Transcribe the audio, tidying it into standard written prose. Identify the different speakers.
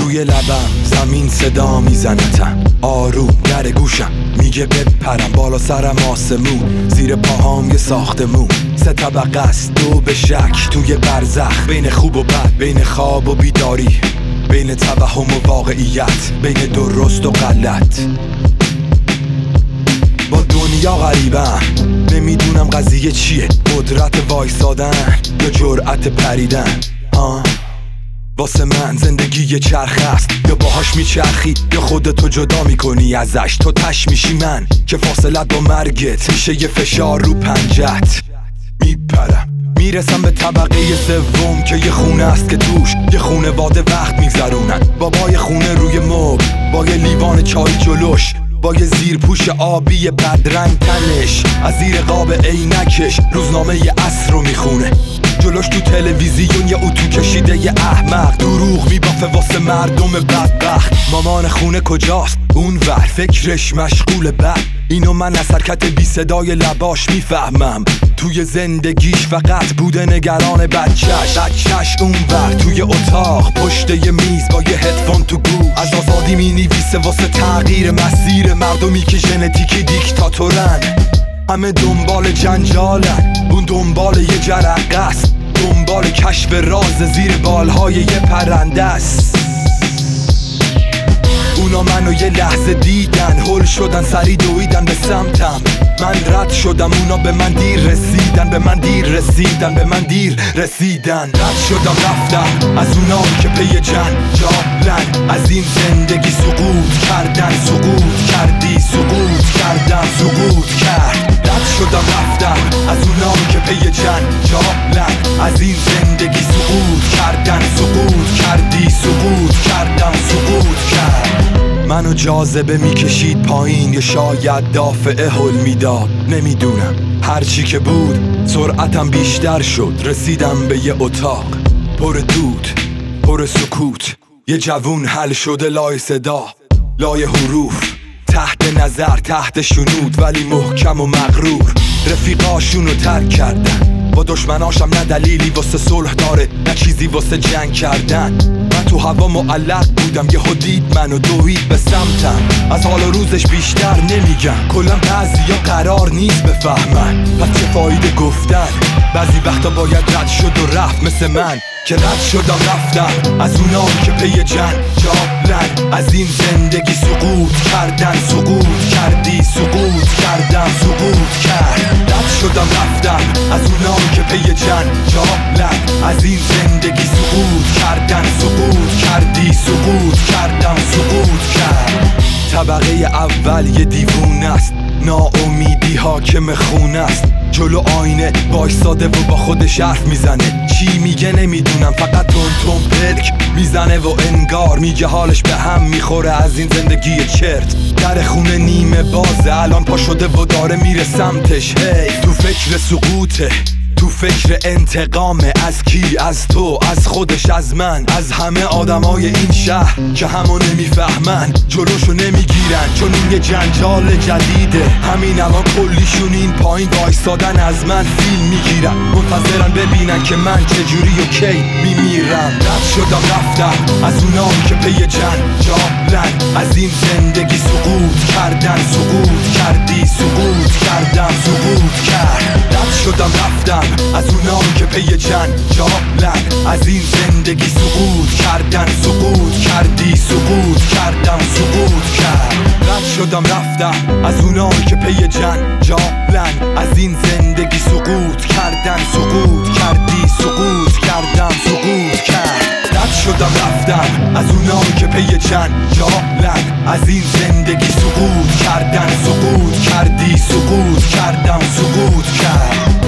Speaker 1: روی لبم زمین صدا میزنتم، آروم در گوشم میگه بپرم، بالا سرم آسمون، زیر پاهام یه ساختمون، 3 طبقه است، 2 به شک توی برزخ، بین خوب و بد، بین خواب و بیداری، بین توهم و واقعیت، بین درست و غلط. با دنیا غریبم، نمیدونم قضیه چیه، قدرت وایسادن یا جرأت پریدن. واسه من زندگی یه چرخ است، یا باهاش میچرخی یا خودتو جدا میکنی ازش. تو تش میشی من که فاصلت با مرگت میشه یه فشار رو پنجت. میپرم میرسم به طبقه سوم که یه خونه است که توش یه خونواده وقت میگذرونن. بابای خونه روی مبل با یه لیوان چای جلوش، با یه زیرپوش آبی بدرنگ تنش، از زیر قاب عینکش روزنامه یه عصر رو میخونه. جلوش تو تلویزیون یه اتو کشیده یه احمق، دروغ میبافه واسه مردم بدبخت. مامان خونه کجاست؟ اون ور فکرش مشغول بد. اینو من از حرکت بی صدای لباش میفهمم، توی زندگیش فقط بوده نگران بچهش. اون ور توی اتاق پشت یه میز با یه هدفون تو گوش، از آزادی مینویسه واسه تغییر مسیر مردمی که ژنتیکی دیکتاتورن. همه دنبال جنجالن، اون دنبال یه جرقه است، دنبال کشف راز زیر بالهای یه پرنده است. اونا منو یه لحظه دیدن، هل شدن، سری دویدن به سمتم. من رد شدم، اونا به من دیر رسیدن، به من دیر رسیدن، به من دیر رسیدن. رد شدم رفتم از اونا که پی جنجالن، از این زندگی سقوط کردن. سقوط کردی، سقوط کردم، سقوط کرد. رد شدم رفتم از اونا که پی جنجالن، از این زندگی سقوط کردن. سقوط کردی، سقوط کردم، سقوط کرد. منو جاذبه میکشید پایین، یا شاید دافعه هل میداد، نمیدونم. هرچی که بود سرعتم بیشتر شد، رسیدم به یه اتاق پر دود، پر سکوت. یه جوون حل شده لای صدا، لای حروف، تحت نظر، تحت شنود، ولی محکم و مغرور. رفیقاشونو ترک کردن، با دشمناشم نه دلیلی واسه صلح داره، نه چیزی واسه جنگ کردن. من تو هوا معلق بودم، یهو دید منو دوید به سمتم. از حال و روزش بیشتر نمیگم، کلا بعضیا قرار نیست بفهمن، پس چه فایده گفتن؟ بعضی وقتا باید رد شد و رفت، مثل من که رد شدم رفتم از اونا که پی جنجالن، از این زندگی سقوط کردن. سقوط کردی، سقوط کردم، سقوط کرد. رد شدم رفتم از اونا که پی جنجالن، از این زندگی سقوط کردن. سقوط کردی، سقوط کردم، سقوط کرد. طبقه اول یه دیوونه است، ناامیدی حاکم خونه است. جلو آینه وایساده و با خودش حرف میزنه، چی میگه نمیدونم، فقط تون پلک میزنه و انگار میگه حالش به هم میخوره از این زندگی چرت. در خونه نیمه بازه، الان پا شده و داره میره سمتش. هی تو فکر سقوطه، تو فکر انتقامه. از کی؟ از تو، از خودش، از من، از همه آدمای این شهر که همو نمیفهمن، جلوشو نمیگیرن، چون این یه جنجال جدیده. همین الان کلیشون این پایین وایسادن، از من فیلم میگیرن، منتظرن ببینن که من چجوری و کی میمیرم. رد شدم رفتم از اونا که پی جنجالن، از این زندگی سقوط کردن. سقوط کردی، سقوط کردم، سقوط کرد. رد شدم رفتم از اونا که پی جنجالن، از این زندگی سقوط کردن. سقوط کردی، سقوط کردم، سقوط کرد. رد شدم رفتم از اونا که پی جنجالن، از این زندگی سقوط کردن. سقوط کردی، سقوط کردم، سقوط کرد. رد شدم رفتم از اونا که پی جنجالن، از این زندگی سقوط کردن. سقوط کردی، سقوط کردم، سقوط کرد.